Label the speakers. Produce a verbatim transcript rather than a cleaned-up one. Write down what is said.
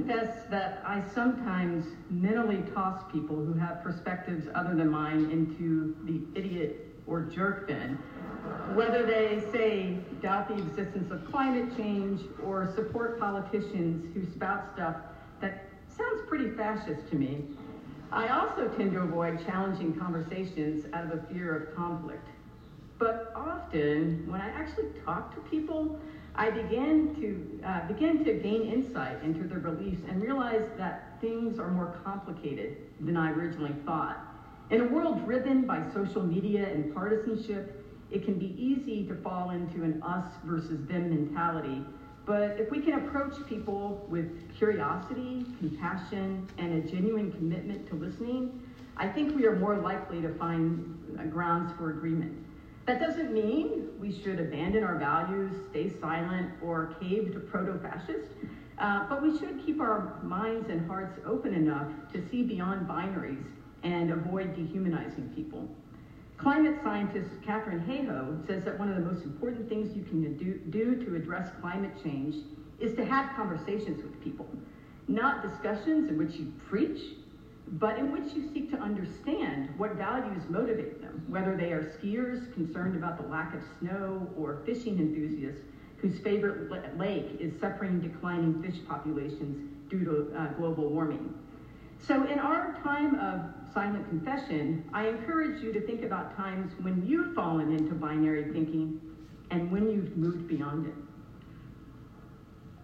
Speaker 1: confess that I sometimes mentally toss people who have perspectives other than mine into the idiot or jerk bin, whether they say doubt the existence of climate change or support politicians who spout stuff that sounds pretty fascist to me. I also tend to avoid challenging conversations out of a fear of conflict. But often, when I actually talk to people, I begin to uh, begin to gain insight into their beliefs and realize that things are more complicated than I originally thought. In a world driven by social media and partisanship, it can be easy to fall into an us versus them mentality. But if we can approach people with curiosity, compassion, and a genuine commitment to listening, I think we are more likely to find uh, grounds for agreement. That doesn't mean we should abandon our values, stay silent, or cave to proto-fascist, uh, but we should keep our minds and hearts open enough to see beyond binaries and avoid dehumanizing people. Climate scientist Katharine Hayhoe says that one of the most important things you can do, do to address climate change is to have conversations with people, not discussions in which you preach, but in which you seek to understand what values motivate them, whether they are skiers concerned about the lack of snow or fishing enthusiasts whose favorite lake is suffering declining fish populations due to uh, global warming. So in our time of silent confession, I encourage you to think about times when you've fallen into binary thinking and when you've moved beyond it.